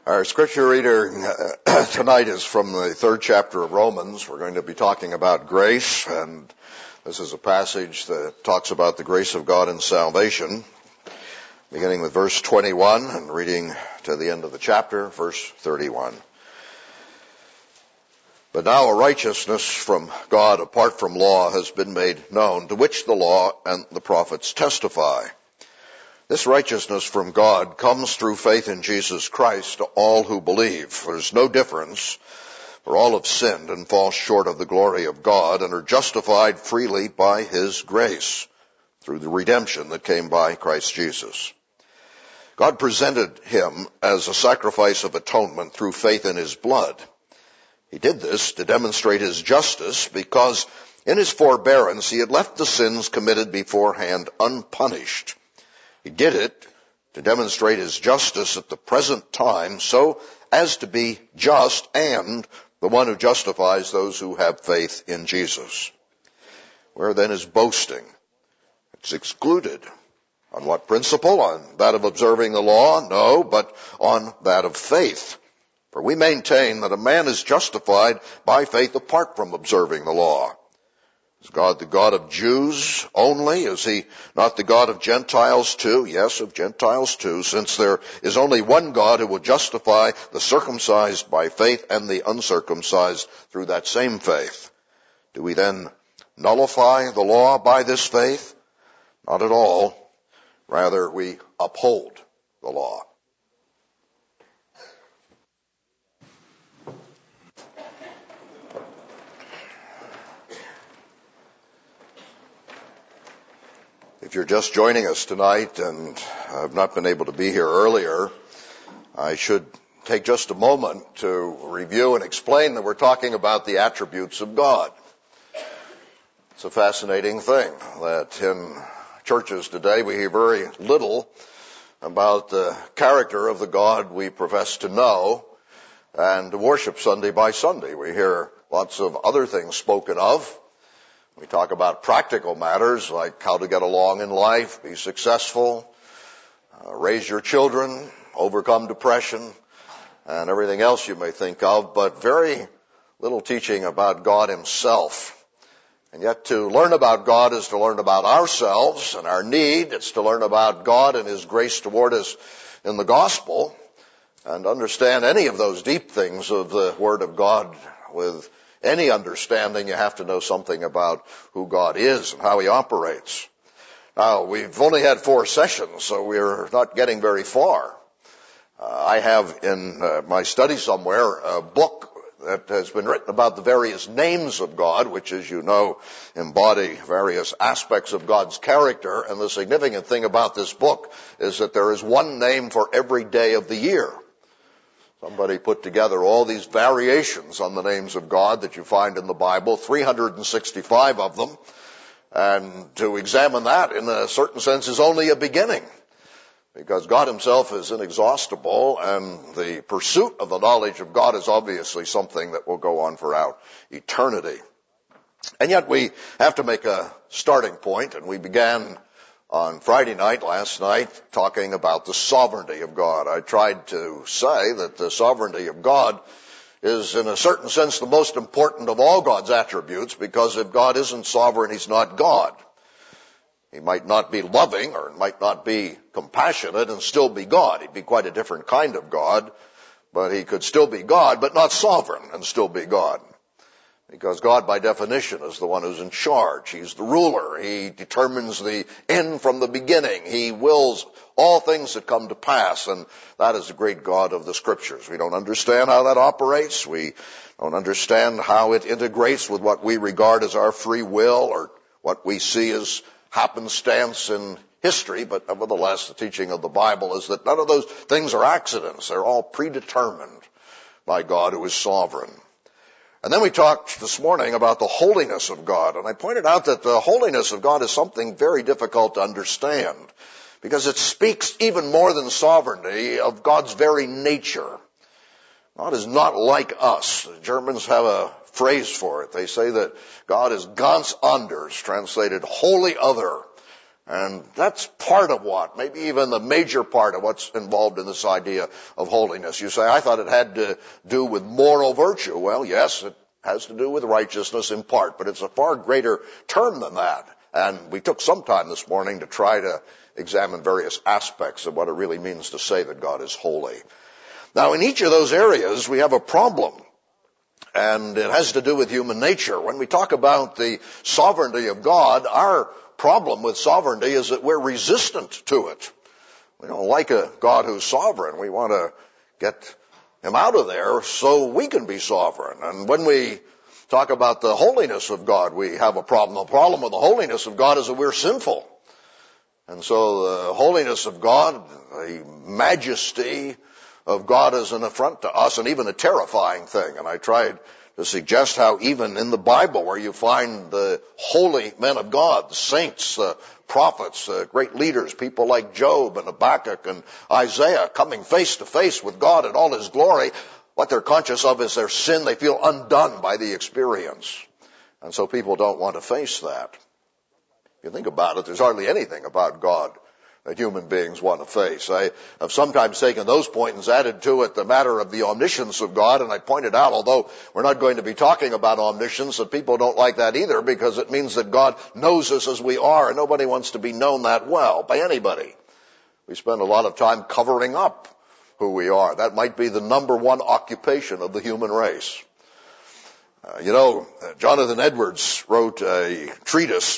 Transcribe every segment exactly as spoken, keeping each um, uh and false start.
Our scripture reader uh, tonight is from the third chapter of Romans. We're going to be talking about grace, and this is a passage that talks about the grace of God in salvation, beginning with verse twenty-one and reading to the end of the chapter, verse thirty-one. But now a righteousness from God apart from law has been made known, to which the law and the prophets testify. This righteousness from God comes through faith in Jesus Christ to all who believe. There's no difference, for all have sinned and fall short of the glory of God and are justified freely by His grace through the redemption that came by Christ Jesus. God presented Him as a sacrifice of atonement through faith in His blood. He did this to demonstrate His justice because in His forbearance He had left the sins committed beforehand unpunished. He did it to demonstrate His justice at the present time so as to be just and the one who justifies those who have faith in Jesus. Where then is boasting? It's excluded. On what principle? On that of observing the law? No, but on that of faith. For we maintain that a man is justified by faith apart from observing the law. Is God the God of Jews only? Is He not the God of Gentiles too? Yes, of Gentiles too, since there is only one God who will justify the circumcised by faith and the uncircumcised through that same faith. Do we then nullify the law by this faith? Not at all. Rather, we uphold the law. If you're just joining us tonight and have not been able to be here earlier, I should take just a moment to review and explain that we're talking about the attributes of God. It's a fascinating thing that in churches today we hear very little about the character of the God we profess to know and worship Sunday by Sunday. We hear lots of other things spoken of. We talk about practical matters like how to get along in life, be successful, uh, raise your children, overcome depression, and everything else you may think of, but very little teaching about God Himself. And yet to learn about God is to learn about ourselves and our need. It's to learn about God and His grace toward us in the gospel, and understand any of those deep things of the Word of God with any understanding. You have to know something about who God is and how He operates. Now, we've only had four sessions, so we're not getting very far. Uh, I have in uh, my study somewhere a book that has been written about the various names of God, which, as you know, embody various aspects of God's character. And the significant thing about this book is that there is one name for every day of the year. Somebody put together all these variations on the names of God that you find in the Bible, three hundred sixty-five of them. And to examine that, in a certain sense, is only a beginning. Because God Himself is inexhaustible, and the pursuit of the knowledge of God is obviously something that will go on throughout eternity. And yet we have to make a starting point, and we began on Friday night, last night, talking about the sovereignty of God. I tried to say that the sovereignty of God is, in a certain sense, the most important of all God's attributes, because if God isn't sovereign, He's not God. He might not be loving or might not be compassionate and still be God. He'd be quite a different kind of God, but He could still be God, but not sovereign and still be God. Because God, by definition, is the one who's in charge. He's the ruler. He determines the end from the beginning. He wills all things that come to pass, and that is the great God of the Scriptures. We don't understand how that operates. We don't understand how it integrates with what we regard as our free will or what we see as happenstance in history, but nevertheless, the teaching of the Bible is that none of those things are accidents. They're all predetermined by God who is sovereign. And then we talked this morning about the holiness of God, and I pointed out that the holiness of God is something very difficult to understand, because it speaks even more than sovereignty of God's very nature. God is not like us. The Germans have a phrase for it. They say that God is ganz anders, translated wholly other. And that's part of what, maybe even the major part of what's involved in this idea of holiness. You say, I thought it had to do with moral virtue. Well, yes, it has to do with righteousness in part, but it's a far greater term than that. And we took some time this morning to try to examine various aspects of what it really means to say that God is holy. Now, in each of those areas, we have a problem. And it has to do with human nature. When we talk about the sovereignty of God, our problem with sovereignty is that we're resistant to it. We don't like a God who's sovereign. We want to get him out of there so we can be sovereign. And when we talk about the holiness of God, we have a problem. The problem with the holiness of God is that we're sinful. And so the holiness of God, the majesty of God is an affront to us and even a terrifying thing. And I tried to suggest how even in the Bible, where you find the holy men of God, the saints, the prophets, the great leaders, people like Job and Habakkuk and Isaiah coming face to face with God in all his glory, what they're conscious of is their sin. They feel undone by the experience. And so people don't want to face that. If you think about it, there's hardly anything about God that human beings want to face. I have sometimes taken those points and added to it the matter of the omniscience of God, and I pointed out, although we're not going to be talking about omniscience, that people don't like that either because it means that God knows us as we are, and nobody wants to be known that well by anybody. We spend a lot of time covering up who we are. That might be the number one occupation of the human race. Uh, you know, Jonathan Edwards wrote a treatise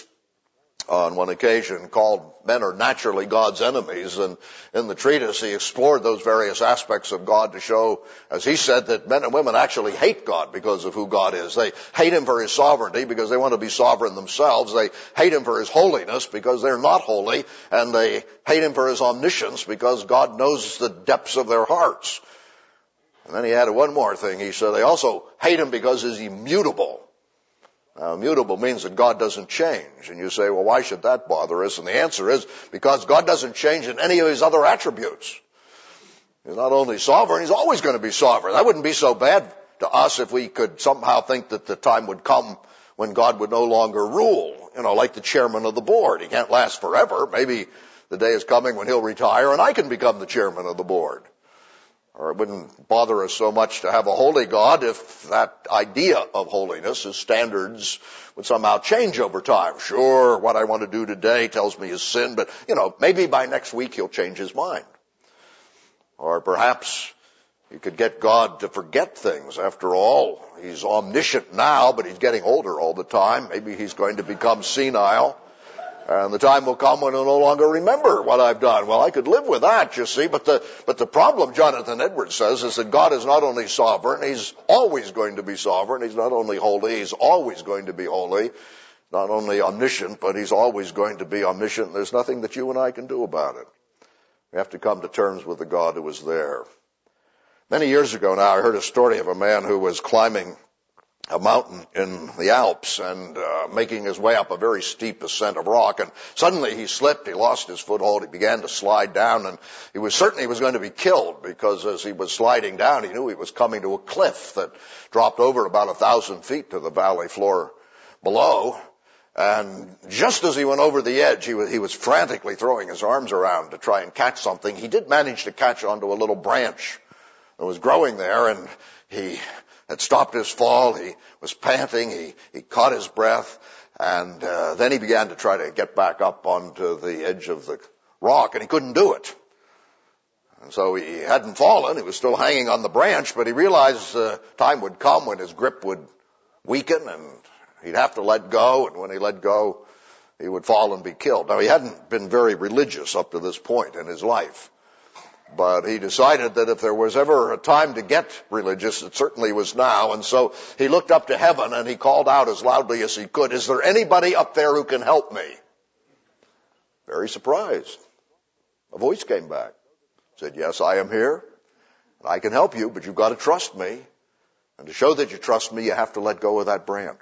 on one occasion called Men Are Naturally God's Enemies, and in the treatise he explored those various aspects of God to show, as he said, that men and women actually hate God because of who God is. They hate him for his sovereignty because they want to be sovereign themselves. They hate him for his holiness because they're not holy, and they hate him for his omniscience because God knows the depths of their hearts. And then he added one more thing. He said they also hate him because he's immutable. Now, immutable means that God doesn't change. And you say, well, why should that bother us? And the answer is because God doesn't change in any of his other attributes. He's not only sovereign, he's always going to be sovereign. That wouldn't be so bad to us if we could somehow think that the time would come when God would no longer rule, you know, like the chairman of the board. He can't last forever. Maybe the day is coming when he'll retire and I can become the chairman of the board. Or it wouldn't bother us so much to have a holy God if that idea of holiness, his standards, would somehow change over time. Sure, what I want to do today tells me is sin, but, you know, maybe by next week he'll change his mind. Or perhaps you could get God to forget things. After all, he's omniscient now, but he's getting older all the time. Maybe he's going to become senile. And the time will come when he'll no longer remember what I've done. Well, I could live with that, you see. But the, but the problem, Jonathan Edwards says, is that God is not only sovereign, he's always going to be sovereign. He's not only holy, he's always going to be holy. Not only omniscient, but he's always going to be omniscient. There's nothing that you and I can do about it. We have to come to terms with the God who was there. Many years ago now, I heard a story of a man who was climbing a mountain in the Alps and uh, making his way up a very steep ascent of rock, and suddenly he slipped, he lost his foothold, he began to slide down, and he was certain he was going to be killed because as he was sliding down he knew he was coming to a cliff that dropped over about a thousand feet to the valley floor below. And just as he went over the edge, he was, he was frantically throwing his arms around to try and catch something. He did manage to catch onto a little branch that was growing there, and he had stopped his fall. He was panting. He, he caught his breath. And uh, then he began to try to get back up onto the edge of the rock, and he couldn't do it. And so he hadn't fallen. He was still hanging on the branch, but he realized uh, time would come when his grip would weaken, and he'd have to let go. And when he let go, he would fall and be killed. Now, he hadn't been very religious up to this point in his life. But he decided that if there was ever a time to get religious, it certainly was now. And so he looked up to heaven and he called out as loudly as he could, "Is there anybody up there who can help me?" Very surprised. A voice came back. Said, "Yes, I am here. And I can help you, but you've got to trust me. And to show that you trust me, you have to let go of that branch."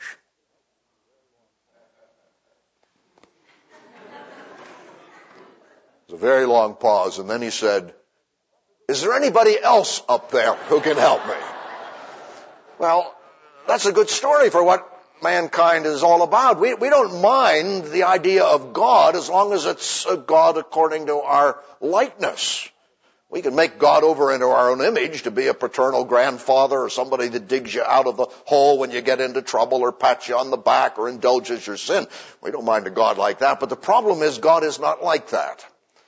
It was a very long pause, and then he said, "Is there anybody else up there who can help me?" Well, that's a good story for what mankind is all about. We, we don't mind the idea of God as long as it's a God according to our likeness. We can make God over into our own image to be a paternal grandfather or somebody that digs you out of the hole when you get into trouble or pats you on the back or indulges your sin. We don't mind a God like that. But the problem is God is not like that.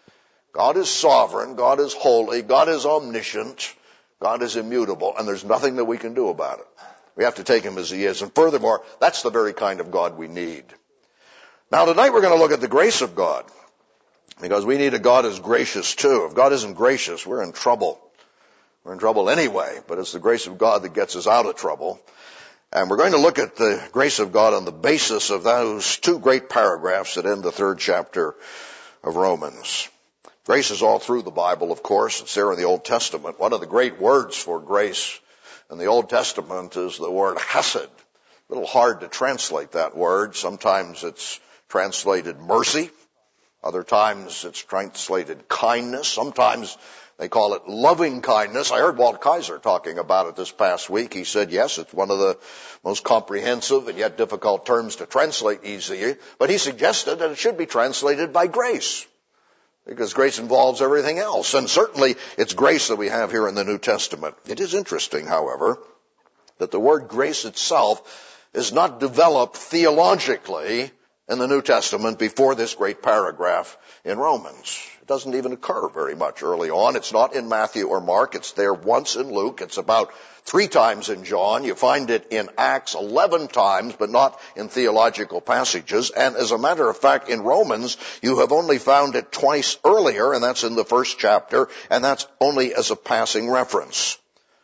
God is sovereign. God is holy. God is omniscient. God is immutable. And there's nothing that we can do about it. We have to take him as he is. And furthermore, that's the very kind of God we need. Now tonight we're going to look at the grace of God. Because we need a God who's gracious too. If God isn't gracious, we're in trouble. We're in trouble anyway, but it's the grace of God that gets us out of trouble. And we're going to look at the grace of God on the basis of those two great paragraphs that end the third chapter of Romans. Grace is all through the Bible, of course. It's there in the Old Testament. One of the great words for grace in the Old Testament is the word hesed. A little hard to translate that word. Sometimes it's translated mercy. Other times it's translated kindness. Sometimes they call it loving kindness. I heard Walt Kaiser talking about it this past week. He said, yes, it's one of the most comprehensive and yet difficult terms to translate easily. But he suggested that it should be translated by grace, because grace involves everything else. And certainly it's grace that we have here in the New Testament. It is interesting, however, that the word grace itself is not developed theologically in the New Testament before this great paragraph in Romans. It doesn't even occur very much early on. It's not in Matthew or Mark. It's there once in Luke. It's about three times in John. You find it in Acts eleven times, but not in theological passages. And as a matter of fact, in Romans, you have only found it twice earlier, and that's in the first chapter, and that's only as a passing reference.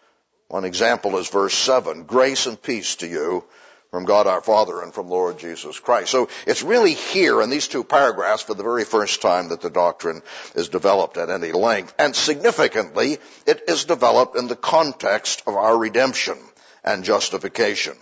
One example is verse seven, grace and peace to you from God our Father and from Lord Jesus Christ. So it's really here in these two paragraphs for the very first time that the doctrine is developed at any length. And significantly, it is developed in the context of our redemption and justification.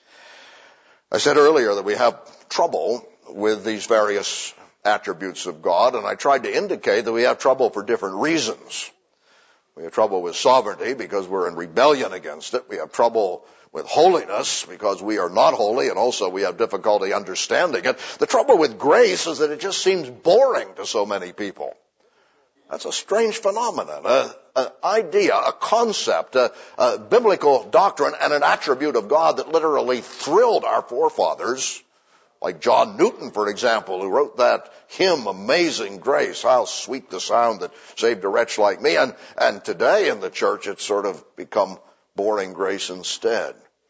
I said earlier that we have trouble with these various attributes of God, and I tried to indicate that we have trouble for different reasons. We have trouble with sovereignty because we're in rebellion against it. We have trouble with holiness because we are not holy, and also we have difficulty understanding it. The trouble with grace is that it just seems boring to so many people. That's a strange phenomenon, an idea, a concept, a, a biblical doctrine, and an attribute of God that literally thrilled our forefathers, like John Newton, for example, who wrote that hymn, Amazing Grace, how sweet the sound that saved a wretch like me. And, and today in the church it's sort of become boring grace instead.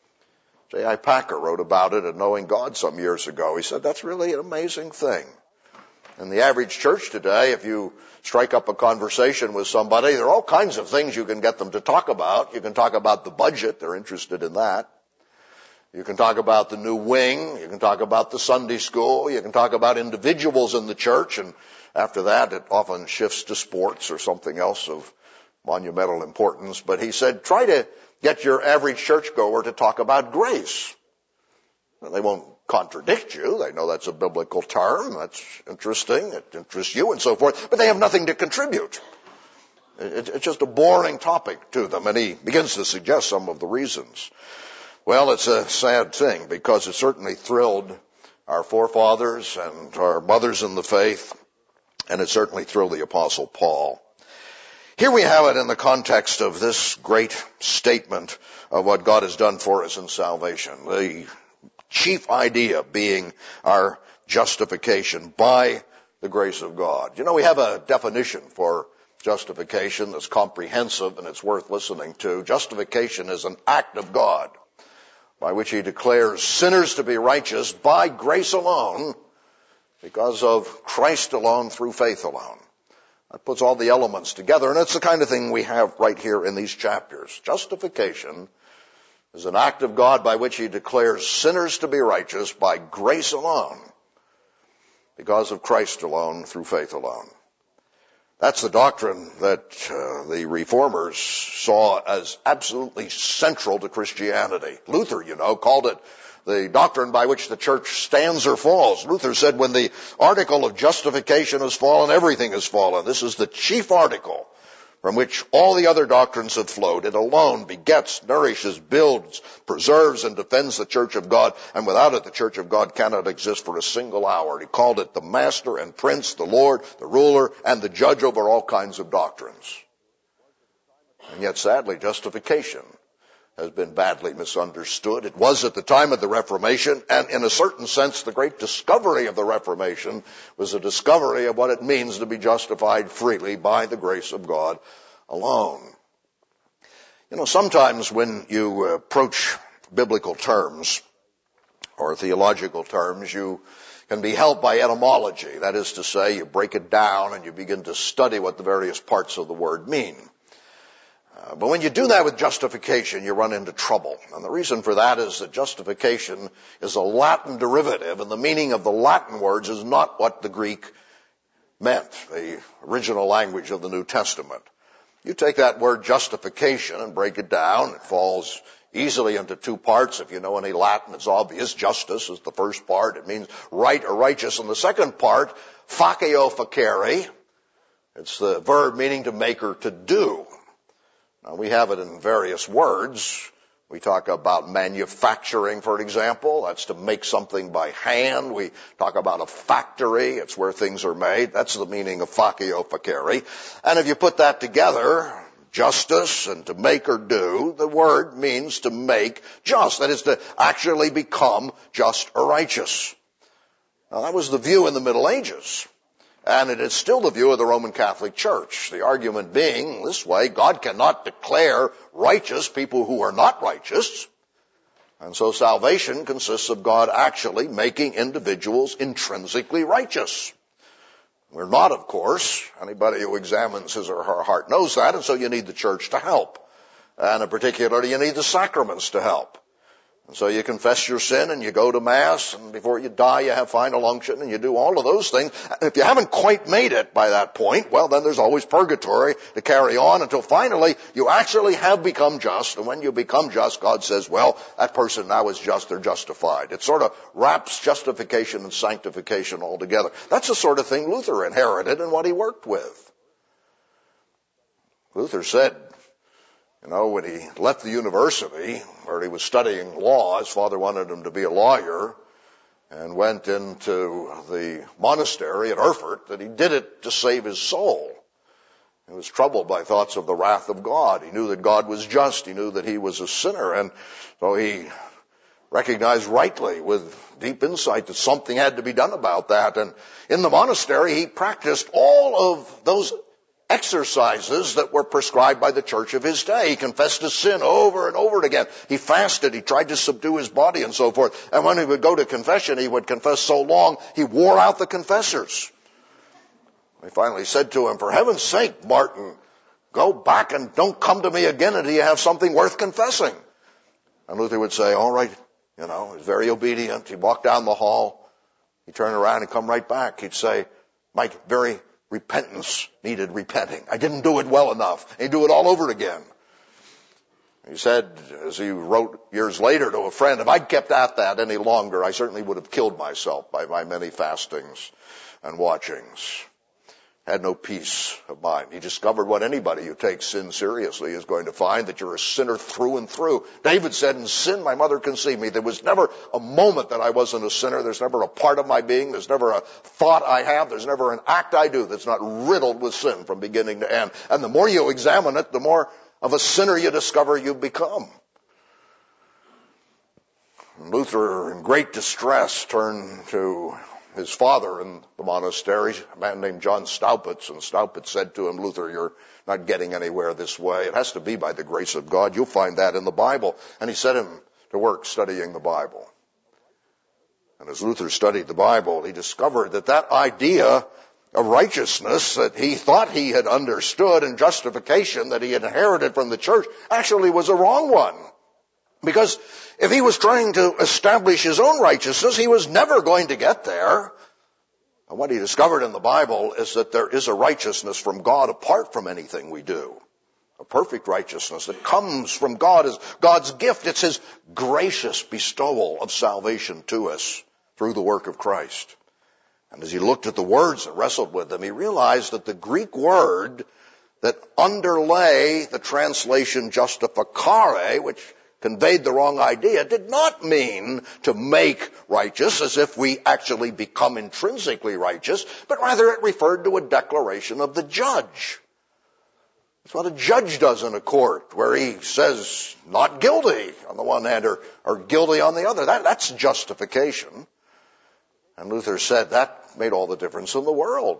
J I Packer wrote about it in Knowing God some years ago. He said that's really an amazing thing. In the average church today, if you strike up a conversation with somebody, there are all kinds of things you can get them to talk about. You can talk about the budget. They're interested in that. You can talk about the new wing. You can talk about the Sunday school. You can talk about individuals in the church. And after that, it often shifts to sports or something else of monumental importance. But he said, try to get your average churchgoer to talk about grace. Well, they won't contradict you. They know that's a biblical term. That's interesting. It interests you and so forth. But they have nothing to contribute. It's just a boring topic to them. And he begins to suggest some of the reasons. Well, it's a sad thing because it certainly thrilled our forefathers and our mothers in the faith. And it certainly thrilled the Apostle Paul. Here we have it in the context of this great statement of what God has done for us in salvation. The chief idea being our justification by the grace of God. You know, we have a definition for justification that's comprehensive and it's worth listening to. Justification is an act of God by which he declares sinners to be righteous by grace alone, because of Christ alone, through faith alone. That puts all the elements together, and it's the kind of thing we have right here in these chapters. Justification is an act of God by which he declares sinners to be righteous by grace alone, because of Christ alone, through faith alone. That's the doctrine that uh, the Reformers saw as absolutely central to Christianity. Luther, you know, called it the doctrine by which the church stands or falls. Luther said when the article of justification has fallen, everything has fallen. This is the chief article from which all the other doctrines have flowed. It alone begets, nourishes, builds, preserves, and defends the church of God. And without it, the church of God cannot exist for a single hour. He called it the master and prince, the Lord, the ruler, and the judge over all kinds of doctrines. And yet, sadly, justification has been badly misunderstood. It was at the time of the Reformation, and in a certain sense, the great discovery of the Reformation was a discovery of what it means to be justified freely by the grace of God alone. You know, sometimes when you approach biblical terms or theological terms, you can be helped by etymology. That is to say, you break it down and you begin to study what the various parts of the word mean. Uh, but when you do that with justification, you run into trouble. And the reason for that is that justification is a Latin derivative, and the meaning of the Latin words is not what the Greek meant, the original language of the New Testament. You take that word justification and break it down, it falls easily into two parts. If you know any Latin, it's obvious. Justus is the first part. It means right or righteous. And the second part, faceo facere, it's the verb meaning to make or to do. Now, we have it in various words. We talk about manufacturing, for example. That's to make something by hand. We talk about a factory. It's where things are made. That's the meaning of faceo facere. And if you put that together, justice and to make or do, the word means to make just. That is to actually become just or righteous. Now, that was the view in the Middle Ages. And it is still the view of the Roman Catholic Church. The argument being this way: God cannot declare righteous people who are not righteous. And so salvation consists of God actually making individuals intrinsically righteous. We're not, of course. Anybody who examines his or her heart knows that, and so you need the church to help. And in particular, you need the sacraments to help. And so you confess your sin and you go to Mass, and before you die you have final unction and you do all of those things. And if you haven't quite made it by that point, well, then there's always purgatory to carry on until finally you actually have become just. And when you become just, God says, well, that person now is just, they're justified. It sort of wraps justification and sanctification all together. That's the sort of thing Luther inherited and what he worked with. Luther said, You know, when he left the university where he was studying law, his father wanted him to be a lawyer, and went into the monastery at Erfurt, that he did it to save his soul. He was troubled by thoughts of the wrath of God. He knew that God was just. He knew that he was a sinner. And so he recognized rightly with deep insight that something had to be done about that. And in the monastery, he practiced all of those exercises that were prescribed by the church of his day. He confessed his sin over and over again. He fasted. He tried to subdue his body and so forth. And when he would go to confession, he would confess so long, he wore out the confessors. They finally said to him, for heaven's sake, Martin, go back and don't come to me again until you have something worth confessing. And Luther would say, all right, you know, he was very obedient. He'd walk down the hall. He'd turn around and come right back. He'd say, my very repentance needed repenting. I didn't do it well enough. And he'd do it all over again. He said, as he wrote years later to a friend, if I'd kept at that any longer, I certainly would have killed myself by my many fastings and watchings. Had no peace of mind. He discovered what anybody who takes sin seriously is going to find, that you're a sinner through and through. David said, in sin my mother conceived me. There was never a moment that I wasn't a sinner. There's never a part of my being. There's never a thought I have. There's never an act I do that's not riddled with sin from beginning to end. And the more you examine it, the more of a sinner you discover you become. Luther, in great distress, turned to his father in the monastery, a man named John Staupitz, and Staupitz said to him, Luther, you're not getting anywhere this way. It has to be by the grace of God. You'll find that in the Bible. And he set him to work studying the Bible. And as Luther studied the Bible, he discovered that that idea of righteousness that he thought he had understood and justification that he had inherited from the church actually was a wrong one. Because if he was trying to establish his own righteousness, he was never going to get there. And what he discovered in the Bible is that there is a righteousness from God apart from anything we do. A perfect righteousness that comes from God as God's gift. It's his gracious bestowal of salvation to us through the work of Christ. And as he looked at the words and wrestled with them, he realized that the Greek word that underlay the translation justificare, which conveyed the wrong idea, did not mean to make righteous as if we actually become intrinsically righteous, but rather it referred to a declaration of the judge. That's what a judge does in a court, where he says not guilty on the one hand or, or guilty on the other. That, that's justification. And Luther said that made all the difference in the world.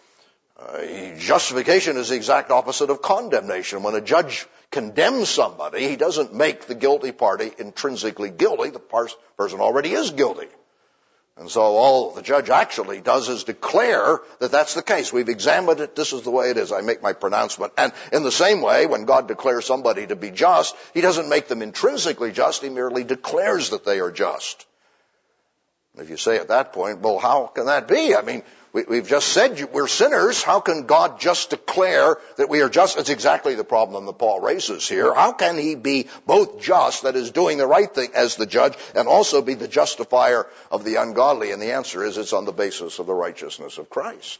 Uh, justification is the exact opposite of condemnation. When a judge condemns somebody, he doesn't make the guilty party intrinsically guilty. The pers- person already is guilty. And so all the judge actually does is declare that that's the case. We've examined it. This is the way it is. I make my pronouncement. And in the same way, when God declares somebody to be just, he doesn't make them intrinsically just. He merely declares that they are just. If you say at that point, well, how can that be? I mean, we, we've just said we're sinners. How can God just declare that we are just? It's exactly the problem that Paul raises here. How can he be both just, that is doing the right thing as the judge, and also be the justifier of the ungodly? And the answer is it's on the basis of the righteousness of Christ.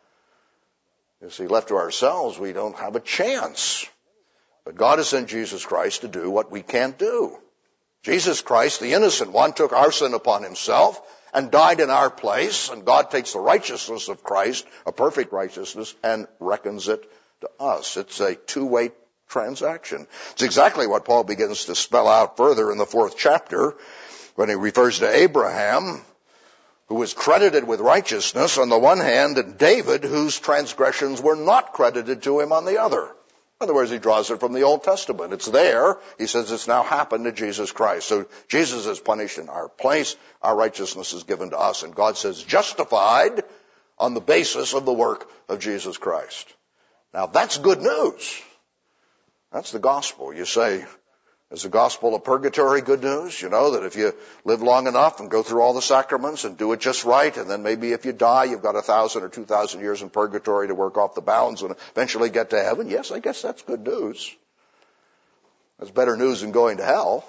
You see, left to ourselves, we don't have a chance. But God has sent Jesus Christ to do what we can't do. Jesus Christ, the innocent one, took our sin upon himself and died in our place, and God takes the righteousness of Christ, a perfect righteousness, and reckons it to us. It's a two-way transaction. It's exactly what Paul begins to spell out further in the fourth chapter when he refers to Abraham, who was credited with righteousness on the one hand, and David, whose transgressions were not credited to him on the other. In other words, he draws it from the Old Testament. It's there. He says it's now happened to Jesus Christ. So Jesus is punished in our place. Our righteousness is given to us. And God says justified on the basis of the work of Jesus Christ. Now that's good news. That's the gospel. You say, is the gospel of purgatory good news? You know that if you live long enough and go through all the sacraments and do it just right, and then maybe if you die, you've got a thousand or two thousand years in purgatory to work off the balance and eventually get to heaven. Yes, I guess that's good news. That's better news than going to hell.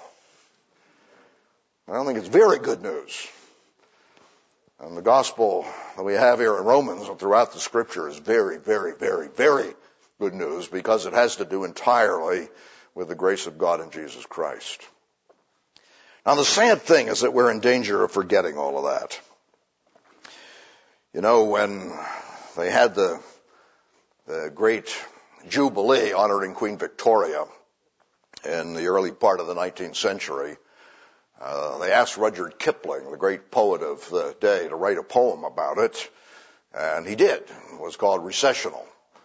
I don't think it's very good news. And the gospel that we have here in Romans and throughout the scripture is very, very, very, very good news, because it has to do entirely with the grace of God in Jesus Christ. Now the sad thing is that we're in danger of forgetting all of that. You know, when they had the, the great Jubilee honoring Queen Victoria in the early part of the nineteenth century, uh, they asked Rudyard Kipling, the great poet of the day, to write a poem about it, and he did. It was called Recessional.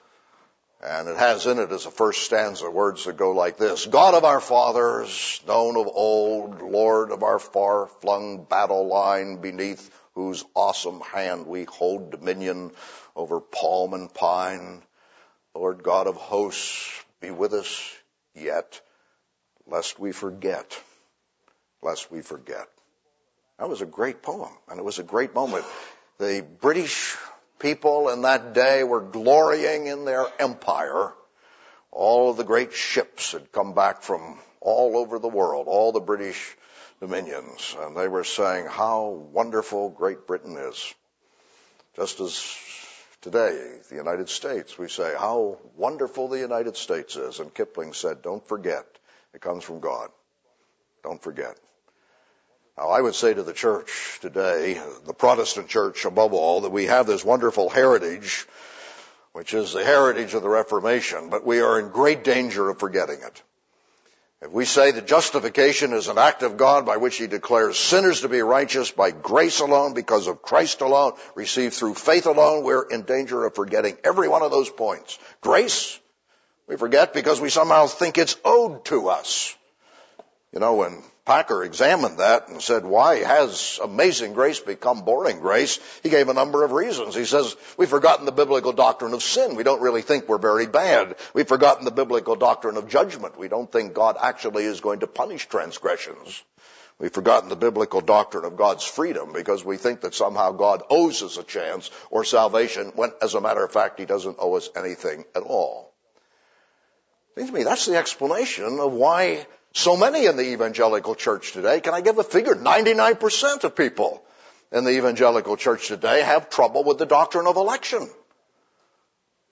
And it has in it as a first stanza words that go like this: God of our fathers, known of old, Lord of our far-flung battle line, beneath whose awesome hand we hold dominion over palm and pine. Lord God of hosts, be with us yet, lest we forget, lest we forget. That was a great poem, and it was a great moment. The British people in that day were glorying in their empire. All of the great ships had come back from all over the world, all the British dominions, and they were saying how wonderful Great Britain is. Just as today, the United States, we say how wonderful the United States is. And Kipling said, don't forget, it comes from God. Don't forget. Now, I would say to the church today, the Protestant church above all, that we have this wonderful heritage, which is the heritage of the Reformation, but we are in great danger of forgetting it. If we say that justification is an act of God by which he declares sinners to be righteous by grace alone, because of Christ alone, received through faith alone, we're in danger of forgetting every one of those points. Grace, we forget because we somehow think it's owed to us. You know, when Packer examined that and said, why has amazing grace become boring grace? He gave a number of reasons. He says, we've forgotten the biblical doctrine of sin. We don't really think we're very bad. We've forgotten the biblical doctrine of judgment. We don't think God actually is going to punish transgressions. We've forgotten the biblical doctrine of God's freedom because we think that somehow God owes us a chance or salvation when, as a matter of fact, he doesn't owe us anything at all. Seems to me that's the explanation of why so many in the evangelical church today, can I give a figure? ninety-nine percent of people in the evangelical church today have trouble with the doctrine of election.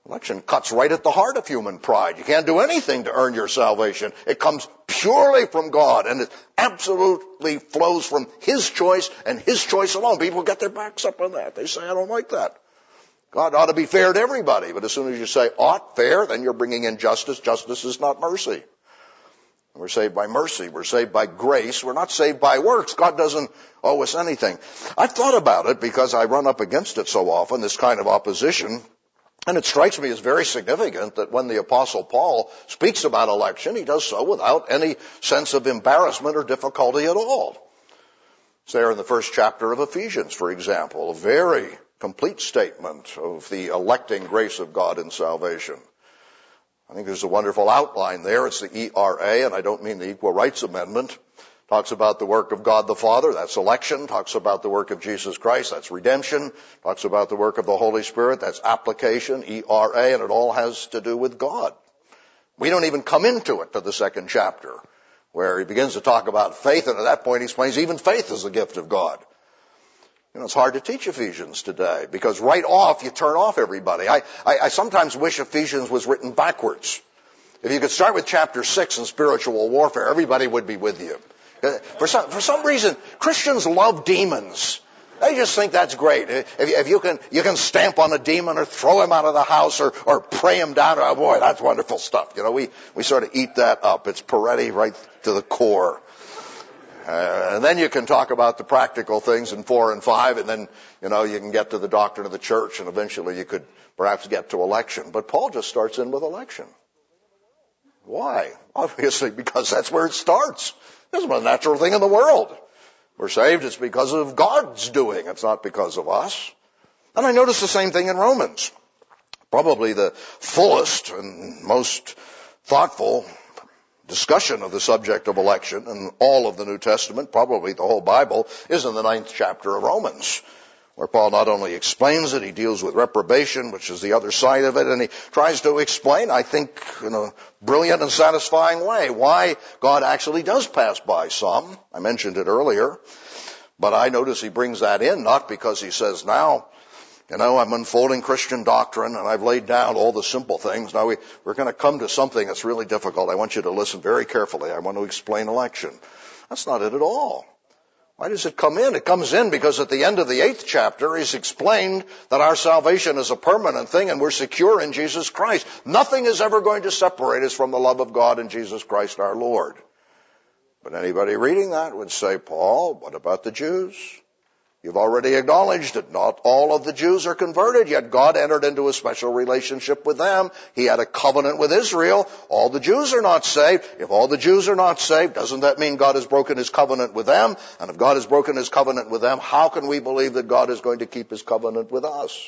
Election cuts right at the heart of human pride. You can't do anything to earn your salvation. It comes purely from God, and it absolutely flows from His choice and His choice alone. People get their backs up on that. They say, I don't like that. God ought to be fair to everybody. But as soon as you say ought, fair, then you're bringing in justice. Justice is not mercy. We're saved by mercy. We're saved by grace. We're not saved by works. God doesn't owe us anything. I've thought about it because I run up against it so often, this kind of opposition. And it strikes me as very significant that when the Apostle Paul speaks about election, he does so without any sense of embarrassment or difficulty at all. It's there in the first chapter of Ephesians, for example, a very complete statement of the electing grace of God in salvation. I think there's a wonderful outline there. It's the E R A, and I don't mean the Equal Rights Amendment. Talks about the work of God the Father, that's election. Talks about the work of Jesus Christ, that's redemption. Talks about the work of the Holy Spirit, that's application, E R A, and it all has to do with God. We don't even come into it to the second chapter, where he begins to talk about faith, and at that point he explains even faith is a gift of God. You know, it's hard to teach Ephesians today, because right off you turn off everybody. I, I, I sometimes wish Ephesians was written backwards. If you could start with chapter six in spiritual warfare, everybody would be with you. For some, for some reason, Christians love demons. They just think that's great. If, if you can, you can stamp on a demon or throw him out of the house or, or pray him down. Oh boy, that's wonderful stuff. You know, we, we sort of eat that up. It's Peretti right to the core. Uh, and then you can talk about the practical things in four and five, and then, you know, you can get to the doctrine of the church, and eventually you could perhaps get to election. But Paul just starts in with election. Why? Obviously, because that's where it starts. This is the most natural thing in the world. We're saved, it's because of God's doing. It's not because of us. And I notice the same thing in Romans. Probably the fullest and most thoughtful discussion of the subject of election in all of the New Testament, probably the whole Bible, is in the ninth chapter of Romans, where Paul not only explains it, he deals with reprobation, which is the other side of it, and he tries to explain, I think, in a brilliant and satisfying way, why God actually does pass by some. I mentioned it earlier, but I notice he brings that in, not because he says, now, you know, I'm unfolding Christian doctrine, and I've laid down all the simple things. Now we, we're going to come to something that's really difficult. I want you to listen very carefully. I want to explain election. That's not it at all. Why does it come in? It comes in because at the end of the eighth chapter, he's explained that our salvation is a permanent thing and we're secure in Jesus Christ. Nothing is ever going to separate us from the love of God in Jesus Christ our Lord. But anybody reading that would say, Paul, what about the Jews? You've already acknowledged that not all of the Jews are converted, yet God entered into a special relationship with them. He had a covenant with Israel. All the Jews are not saved. If all the Jews are not saved, doesn't that mean God has broken his covenant with them? And if God has broken his covenant with them, how can we believe that God is going to keep his covenant with us?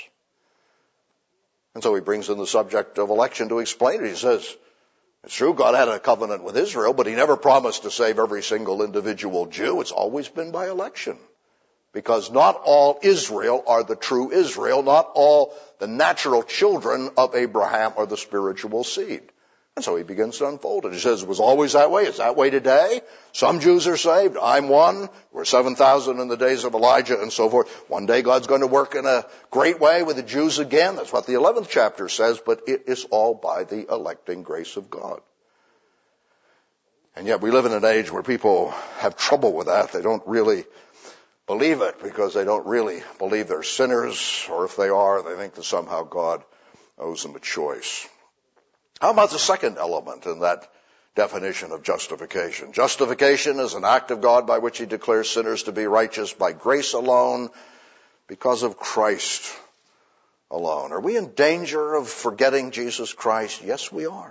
And so he brings in the subject of election to explain it. He says, it's true, God had a covenant with Israel, but he never promised to save every single individual Jew. It's always been by election. Because not all Israel are the true Israel. Not all the natural children of Abraham are the spiritual seed. And so he begins to unfold it. He says it was always that way. It's that way today. Some Jews are saved. I'm one. We're seven thousand in the days of Elijah and so forth. One day God's going to work in a great way with the Jews again. That's what the eleventh chapter says. But it is all by the electing grace of God. And yet we live in an age where people have trouble with that. They don't really believe it because they don't really believe they're sinners, or if they are, they think that somehow God owes them a choice. How about the second element in that definition of justification? Justification is an act of God by which he declares sinners to be righteous by grace alone, because of Christ alone. Are we in danger of forgetting Jesus Christ? Yes, we are.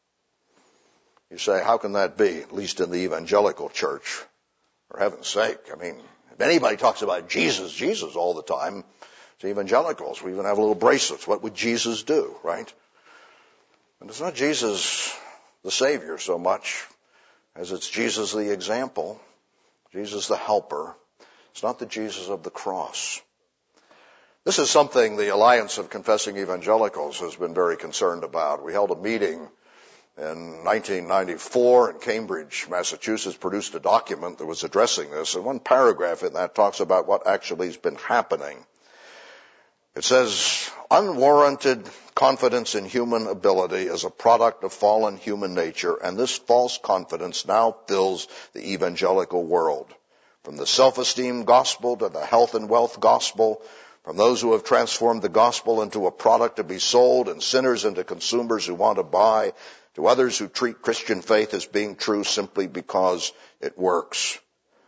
You say, how can that be, at least in the evangelical church? For heaven's sake, I mean, if anybody talks about Jesus, Jesus all the time, it's evangelicals. We even have little bracelets. What would Jesus do, right? And it's not Jesus the Savior so much as it's Jesus the example, Jesus the helper. It's not the Jesus of the cross. This is something the Alliance of Confessing Evangelicals has been very concerned about. We held a meeting in nineteen ninety-four in Cambridge, Massachusetts, produced a document that was addressing this, and one paragraph in that talks about what actually has been happening. It says, unwarranted confidence in human ability is a product of fallen human nature, and this false confidence now fills the evangelical world. From the self-esteem gospel to the health and wealth gospel, from those who have transformed the gospel into a product to be sold and sinners into consumers who want to buy, to others who treat Christian faith as being true simply because it works.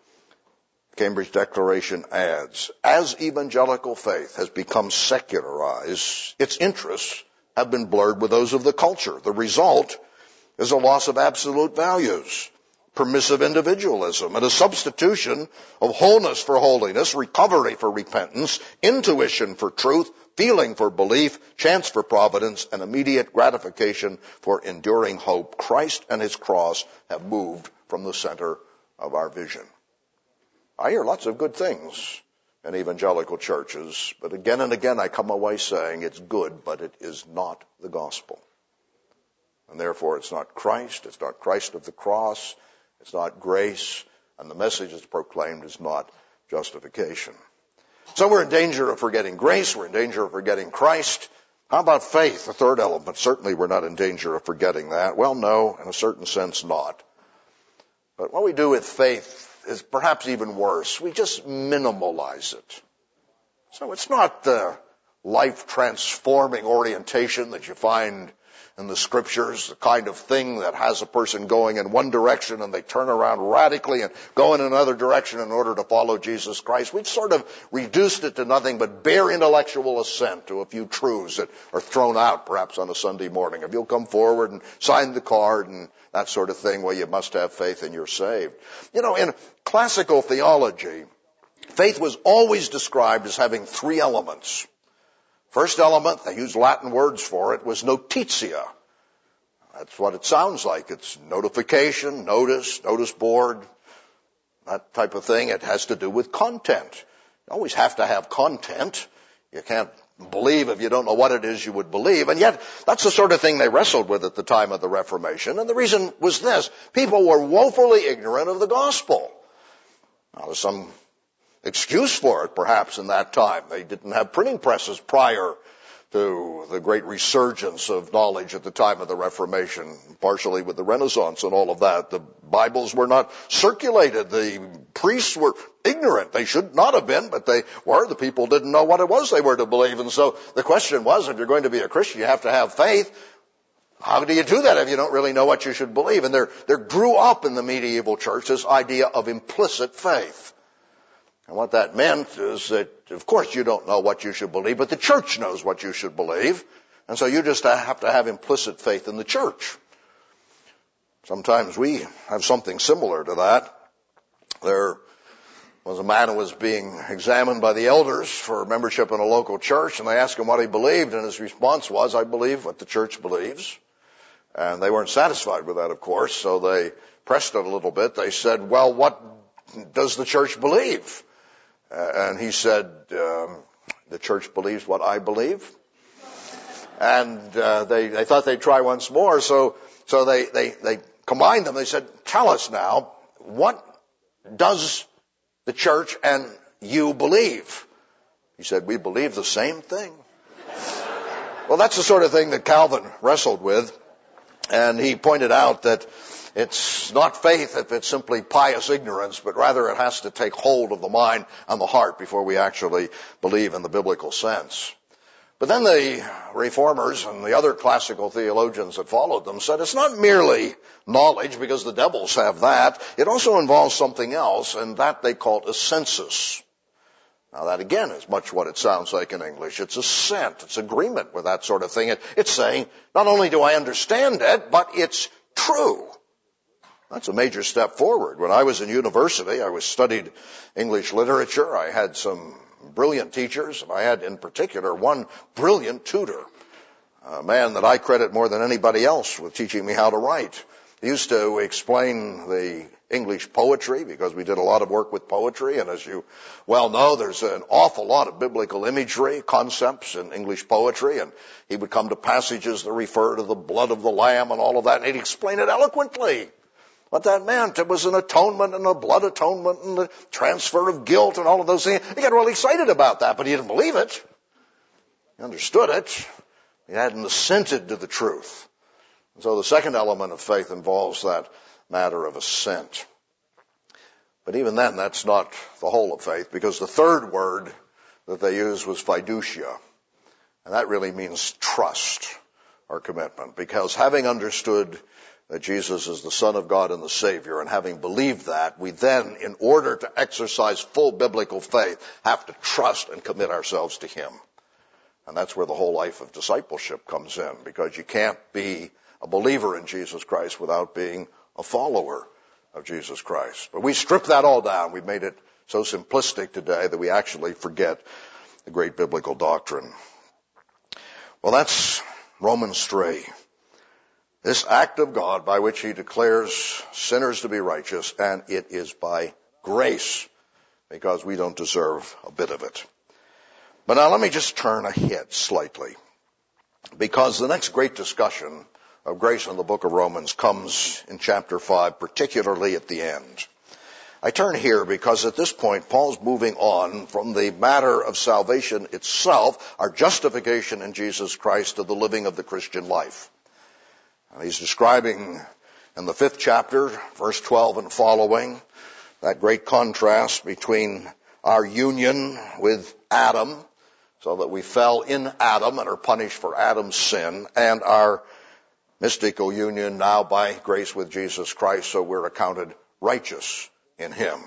Cambridge Declaration adds, as evangelical faith has become secularized, its interests have been blurred with those of the culture. The result is a loss of absolute values, permissive individualism, and a substitution of wholeness for holiness, recovery for repentance, intuition for truth, feeling for belief, chance for providence, and immediate gratification for enduring hope. Christ and his cross have moved from the center of our vision. I hear lots of good things in evangelical churches, but again and again I come away saying it's good, but it is not the gospel. And therefore it's not Christ, it's not Christ of the cross, it's not grace, and the message that's proclaimed is not justification. So we're in danger of forgetting grace, we're in danger of forgetting Christ. How about faith, the third element? Certainly we're not in danger of forgetting that. Well, no, in a certain sense not. But what we do with faith is perhaps even worse. We just minimalize it. So it's not the life-transforming orientation that you find in the scriptures, the kind of thing that has a person going in one direction and they turn around radically and go in another direction in order to follow Jesus Christ. We've sort of reduced it to nothing but bare intellectual assent to a few truths that are thrown out perhaps on a Sunday morning. If you'll come forward and sign the card and that sort of thing, well, you must have faith and you're saved. You know, in classical theology, faith was always described as having three elements. First element, they used Latin words for it, was notitia. That's what it sounds like. It's notification, notice, notice board, that type of thing. It has to do with content. You always have to have content. You can't believe if you don't know what it is you would believe. And yet, that's the sort of thing they wrestled with at the time of the Reformation. And the reason was this. People were woefully ignorant of the gospel. Now, there's some excuse for it, perhaps, in that time. They didn't have printing presses prior to the great resurgence of knowledge at the time of the Reformation, partially with the Renaissance and all of that. The Bibles were not circulated. The priests were ignorant. They should not have been, but they were. The people didn't know what it was they were to believe. And so the question was, if you're going to be a Christian, you have to have faith. How do you do that if you don't really know what you should believe? And there, there grew up in the medieval church this idea of implicit faith. And what that meant is that, of course, you don't know what you should believe, but the church knows what you should believe. And so you just have to have implicit faith in the church. Sometimes we have something similar to that. There was a man who was being examined by the elders for membership in a local church, and they asked him what he believed, and his response was, I believe what the church believes. And they weren't satisfied with that, of course, so they pressed it a little bit. They said, well, what does the church believe? Uh, and he said, um, the church believes what I believe. And uh, they, they thought they'd try once more, so so they, they, they combined them. They said, tell us now, what does the church and you believe? He said, we believe the same thing. Well, that's the sort of thing that Calvin wrestled with. And he pointed out that it's not faith if it's simply pious ignorance, but rather it has to take hold of the mind and the heart before we actually believe in the biblical sense. But then the reformers and the other classical theologians that followed them said it's not merely knowledge, because the devils have that. It also involves something else, and that they called a sensus. Now that again is much what it sounds like in English. It's assent. It's agreement with that sort of thing. It, it's saying, not only do I understand it, but it's true. That's a major step forward. When I was in university, I was studied English literature. I had some brilliant teachers, and I had in particular one brilliant tutor, a man that I credit more than anybody else with teaching me how to write. He used to explain the English poetry, because we did a lot of work with poetry, and as you well know, there's an awful lot of biblical imagery, concepts in English poetry, and he would come to passages that refer to the blood of the Lamb and all of that, and he'd explain it eloquently. What that meant, it was an atonement and a blood atonement and the transfer of guilt and all of those things. He got really excited about that, but he didn't believe it. He understood it. He hadn't assented to the truth. And so the second element of faith involves that matter of assent. But even then, that's not the whole of faith, because the third word that they used was fiducia. And that really means trust or commitment, because having understood that Jesus is the Son of God and the Savior, and having believed that, we then, in order to exercise full biblical faith, have to trust and commit ourselves to Him. And that's where the whole life of discipleship comes in, because you can't be a believer in Jesus Christ without being a follower of Jesus Christ. But we strip that all down. We've made it so simplistic today that we actually forget the great biblical doctrine. Well, that's Romans three. This act of God by which He declares sinners to be righteous, and it is by grace, because we don't deserve a bit of it. But now let me just turn ahead slightly, because the next great discussion of grace in the book of Romans comes in chapter five, particularly at the end. I turn here because at this point Paul's moving on from the matter of salvation itself, our justification in Jesus Christ, to the living of the Christian life. And he's describing in the fifth chapter, verse twelve and following, that great contrast between our union with Adam, so that we fell in Adam and are punished for Adam's sin, and our mystical union now by grace with Jesus Christ, so we're accounted righteous in Him.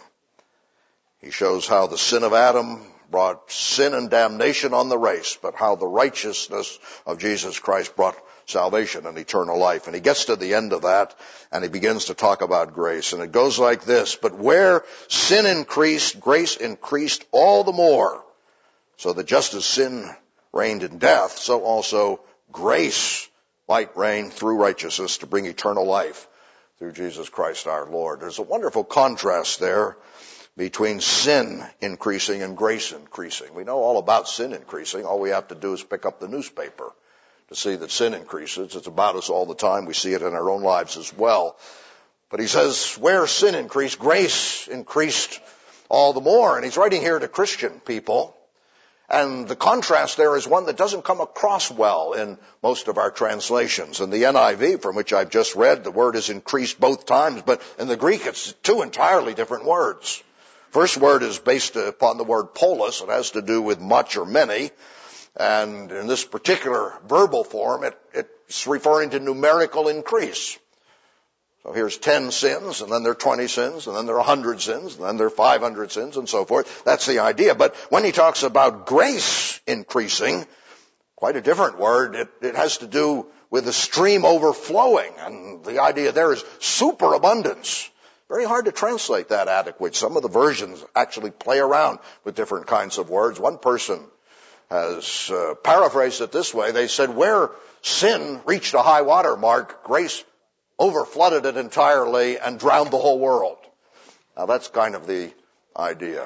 He shows how the sin of Adam brought sin and damnation on the race, but how the righteousness of Jesus Christ brought salvation and eternal life. And he gets to the end of that, and he begins to talk about grace. And it goes like this: but where sin increased, grace increased all the more, so that just as sin reigned in death, so also grace might reign through righteousness to bring eternal life through Jesus Christ our Lord. There's a wonderful contrast there between sin increasing and grace increasing. We know all about sin increasing. All we have to do is pick up the newspaper to see that sin increases. It's about us all the time. We see it in our own lives as well. But he says, where sin increased, grace increased all the more. And he's writing here to Christian people. And the contrast there is one that doesn't come across well in most of our translations. In the N I V, from which I've just read, the word is increased both times, but in the Greek it's two entirely different words. First word is based upon the word polis. It has to do with much or many. And in this particular verbal form, it, it's referring to numerical increase. So here's ten sins, and then there are twenty sins, and then there are one hundred sins, and then there are five hundred sins, and so forth. That's the idea. But when he talks about grace increasing, quite a different word. It, it has to do with the stream overflowing, and the idea there is superabundance. Very hard to translate that adequately. Some of the versions actually play around with different kinds of words. One person has uh, paraphrased it this way. They said, where sin reached a high water mark, grace overflooded it entirely and drowned the whole world. Now that's kind of the idea.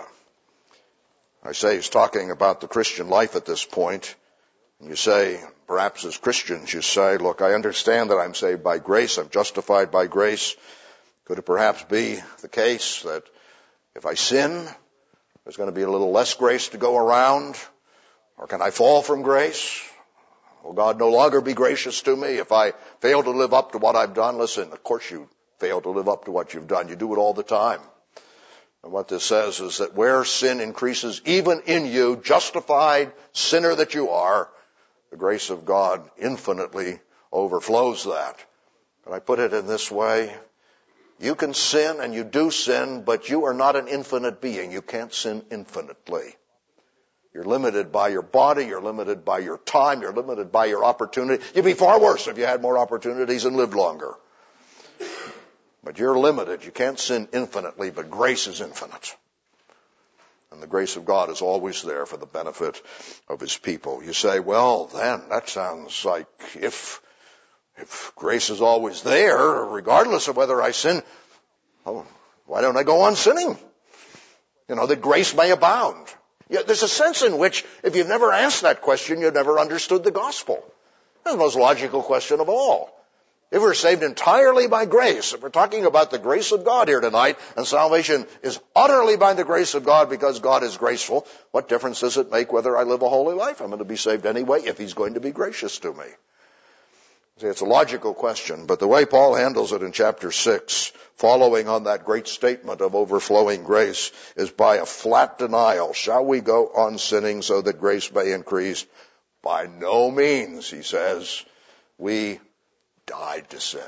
I say he's talking about the Christian life at this point. And you say, perhaps as Christians, you say, look, I understand that I'm saved by grace, I'm justified by grace. Could it perhaps be the case that if I sin, there's going to be a little less grace to go around? Or can I fall from grace? Will God no longer be gracious to me if I fail to live up to what I've done? Listen, of course you fail to live up to what you've done. You do it all the time. And what this says is that where sin increases, even in you, justified sinner that you are, the grace of God infinitely overflows that. Can I put it in this way? You can sin and you do sin, but you are not an infinite being. You can't sin infinitely. You're limited by your body, you're limited by your time, you're limited by your opportunity. You'd be far worse if you had more opportunities and lived longer. But you're limited. You can't sin infinitely, but grace is infinite. And the grace of God is always there for the benefit of His people. You say, well, then, that sounds like if, if grace is always there, regardless of whether I sin, oh, why don't I go on sinning? You know, that grace may abound. Yeah, there's a sense in which, if you've never asked that question, you've never understood the gospel. That's the most logical question of all. If we're saved entirely by grace, if we're talking about the grace of God here tonight, and salvation is utterly by the grace of God because God is graceful, what difference does it make whether I live a holy life? I'm going to be saved anyway if he's going to be gracious to me. See, it's a logical question, but the way Paul handles it in chapter six, following on that great statement of overflowing grace, is by a flat denial. Shall we go on sinning so that grace may increase? By no means, he says. We died to sin.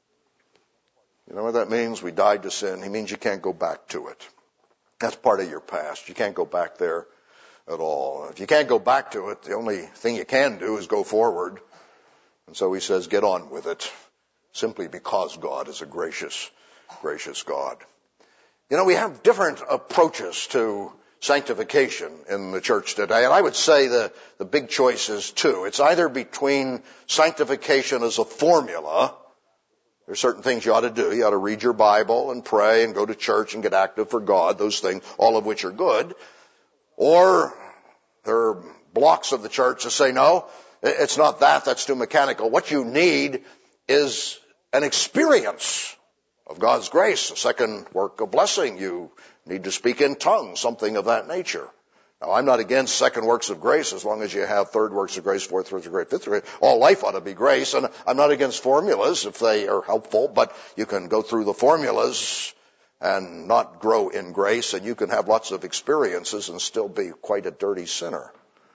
You know what that means? We died to sin. He means you can't go back to it. That's part of your past. You can't go back there at all. If you can't go back to it, the only thing you can do is go forward. And so he says, get on with it, simply because God is a gracious, gracious God. You know, we have different approaches to sanctification in the church today, and I would say the, the big choice is two. It's either between sanctification as a formula. There's certain things you ought to do. You ought to read your Bible and pray and go to church and get active for God, those things, all of which are good. Or there are blocks of the church that say, no, it's not that, that's too mechanical. What you need is an experience of God's grace, a second work of blessing. You need to speak in tongues, something of that nature. Now, I'm not against second works of grace as long as you have third works of grace, fourth works of grace, fifth works of grace. All life ought to be grace, and I'm not against formulas if they are helpful, but you can go through the formulas and not grow in grace, and you can have lots of experiences and still be quite a dirty sinner.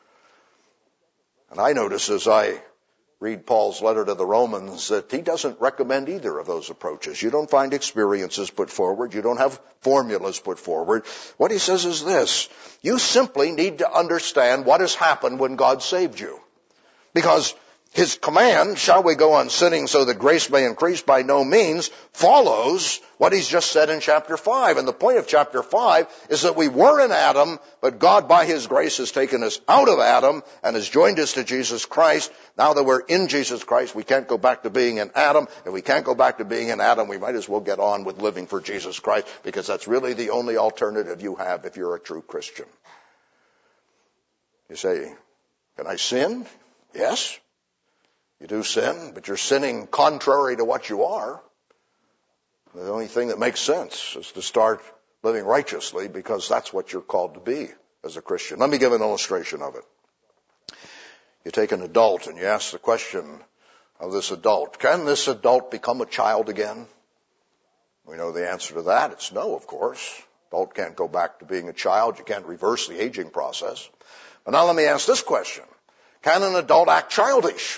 And I notice as I read Paul's letter to the Romans that he doesn't recommend either of those approaches. You don't find experiences put forward. You don't have formulas put forward. What he says is this: you simply need to understand what has happened when God saved you. Because his command, shall we go on sinning so that grace may increase, by no means follows what he's just said in chapter five. And the point of chapter five is that we were in Adam, but God by his grace has taken us out of Adam and has joined us to Jesus Christ. Now that we're in Jesus Christ, we can't go back to being in Adam. If we can't go back to being in Adam, we might as well get on with living for Jesus Christ, because that's really the only alternative you have if you're a true Christian. You say, can I sin? Yes. You do sin, but you're sinning contrary to what you are. The only thing that makes sense is to start living righteously, because that's what you're called to be as a Christian. Let me give an illustration of it. You take an adult and you ask the question of this adult, can this adult become a child again? We know the answer to that. It's no, of course. Adult can't go back to being a child. You can't reverse the aging process. But now let me ask this question. Can an adult act childish?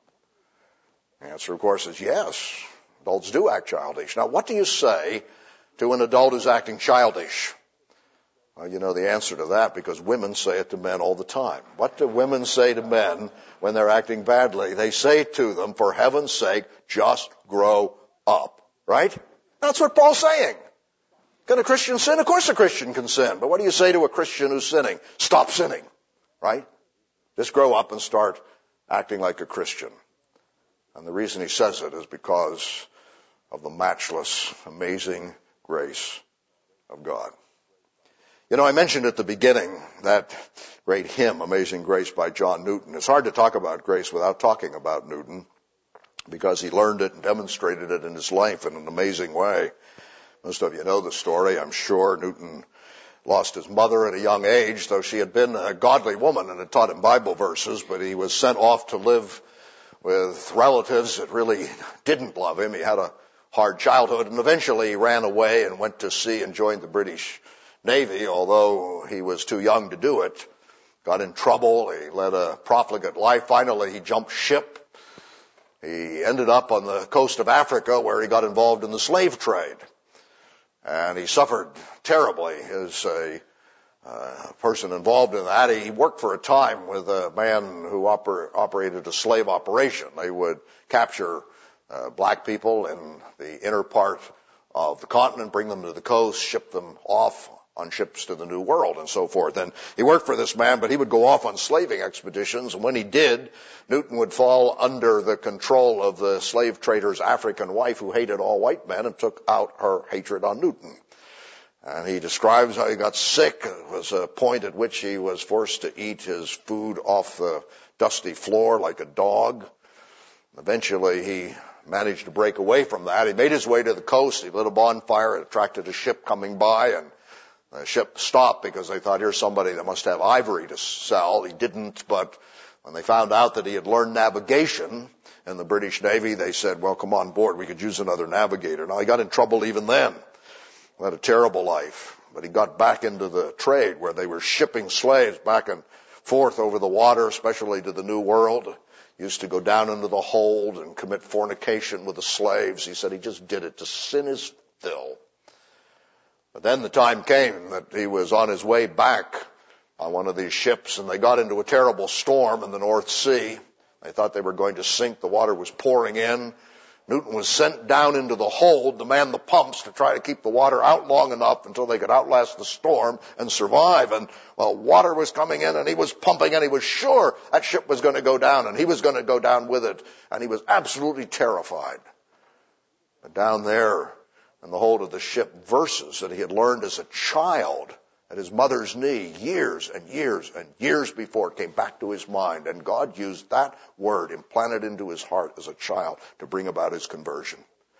The answer, of course, is yes. Adults do act childish. Now, what do you say to an adult who's acting childish? Well, you know the answer to that, because women say it to men all the time. What do women say to men when they're acting badly? They say to them, for heaven's sake, just grow up. Right? That's what Paul's saying. Can a Christian sin? Of course a Christian can sin. But what do you say to a Christian who's sinning? Stop sinning. Right? Just grow up and start acting like a Christian. And the reason he says it is because of the matchless, amazing grace of God. You know, I mentioned at the beginning that great hymn, Amazing Grace by John Newton. It's hard to talk about grace without talking about Newton, because he learned it and demonstrated it in his life in an amazing way. Most of you know the story, I'm sure. Newton lost his mother at a young age, though she had been a godly woman and had taught him Bible verses, but he was sent off to live with relatives that really didn't love him. He had a hard childhood, and eventually he ran away and went to sea and joined the British Navy, although he was too young to do it. Got in trouble. He led a profligate life. Finally, he jumped ship. He ended up on the coast of Africa, where he got involved in the slave trade. And he suffered terribly as a uh, person involved in that. He worked for a time with a man who oper- operated a slave operation. They would capture uh, black people in the inner part of the continent, bring them to the coast, ship them off on ships to the New World and so forth. And he worked for this man, but he would go off on slaving expeditions. And when he did, Newton would fall under the control of the slave trader's African wife, who hated all white men and took out her hatred on Newton. And he describes how he got sick. It was a point at which he was forced to eat his food off the dusty floor like a dog. Eventually he managed to break away from that. He made his way to the coast. He lit a bonfire. It attracted a ship coming by, and the ship stopped because they thought, here's somebody that must have ivory to sell. He didn't, but when they found out that he had learned navigation in the British Navy, they said, well, come on board. We could use another navigator. Now, he got in trouble even then. He had a terrible life. But he got back into the trade where they were shipping slaves back and forth over the water, especially to the New World. He used to go down into the hold and commit fornication with the slaves. He said he just did it to sin his fill. But then the time came that he was on his way back on one of these ships, and they got into a terrible storm in the North Sea. They thought they were going to sink. The water was pouring in. Newton was sent down into the hold to man the pumps to try to keep the water out long enough until they could outlast the storm and survive. And, well, water was coming in, and he was pumping, and he was sure that ship was going to go down, and he was going to go down with it. And he was absolutely terrified. But down there in the hold of the ship, verses that he had learned as a child at his mother's knee years and years and years before came back to his mind. And God used that word implanted into his heart as a child to bring about his conversion.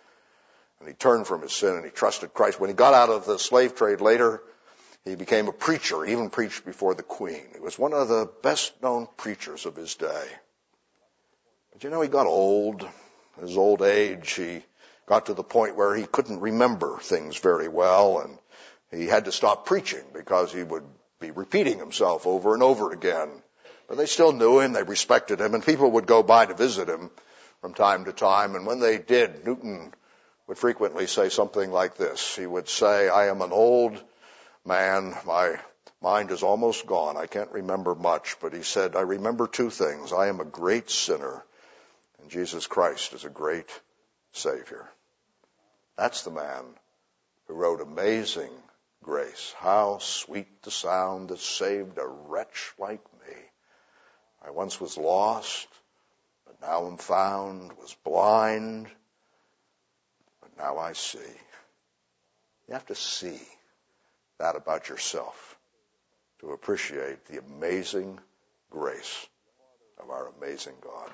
And he turned from his sin and he trusted Christ. When he got out of the slave trade later, he became a preacher, even preached before the Queen. He was one of the best known preachers of his day. But you know, he got old. In his old age, he got to the point where he couldn't remember things very well, and he had to stop preaching because he would be repeating himself over and over again. But they still knew him, they respected him, and people would go by to visit him from time to time. And when they did, Newton would frequently say something like this. He would say, I am an old man, my mind is almost gone, I can't remember much, but he said, I remember two things. I am a great sinner, and Jesus Christ is a great Savior. That's the man who wrote Amazing Grace. How sweet the sound that saved a wretch like me. I once was lost, but now am found, was blind, but now I see. You have to see that about yourself to appreciate the amazing grace of our amazing God.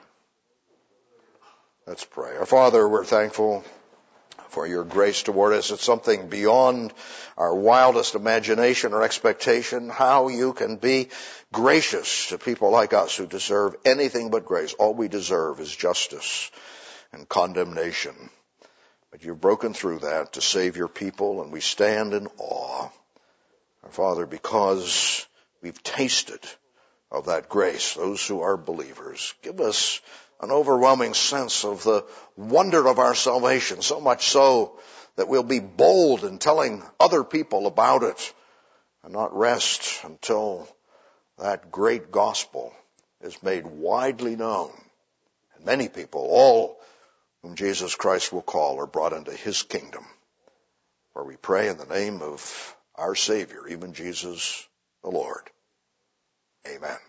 Let's pray. Our Father, we're thankful for your grace toward us. It's something beyond our wildest imagination or expectation, how you can be gracious to people like us who deserve anything but grace. All we deserve is justice and condemnation. But you've broken through that to save your people, and we stand in awe. Our Father, because we've tasted of that grace, those who are believers, give us an overwhelming sense of the wonder of our salvation, so much so that we'll be bold in telling other people about it and not rest until that great gospel is made widely known. And many people, all whom Jesus Christ will call, are brought into his kingdom. For we pray in the name of our Savior, even Jesus the Lord. Amen.